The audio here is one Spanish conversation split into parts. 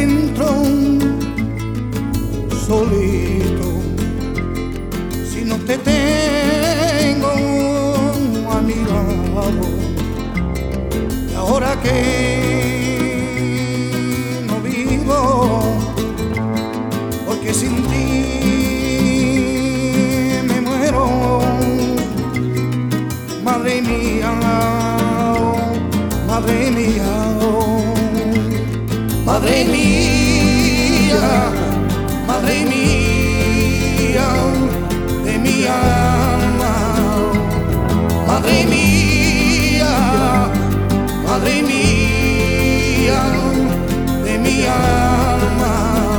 encuentro solito si no te tengo a mi lado. Y ahora que no vivo, porque sin ti me muero, madre mía, madre mía, madre mía, madre mía de mi alma, madre mía, madre mía de mi alma.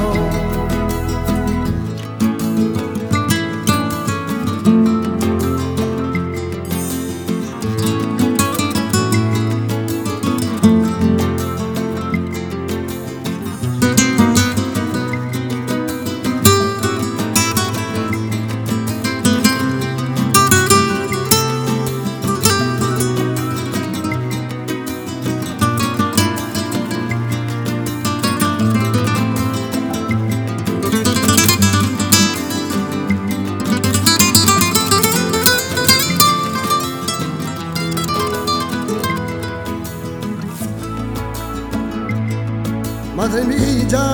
Madre mía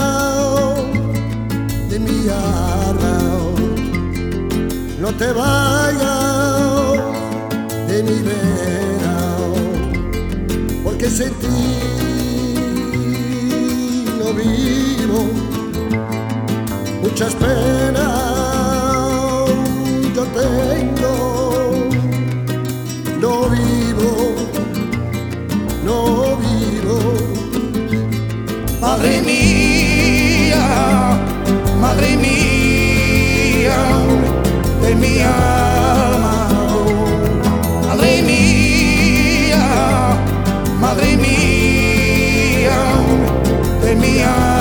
de mi alma, no te vayas de mi vera, porque sin ti no vivo, muchas penas yo tengo, no vivo, no vivo. Madre mía, madre mía de mi alma, madre mía, madre mía de mi alma.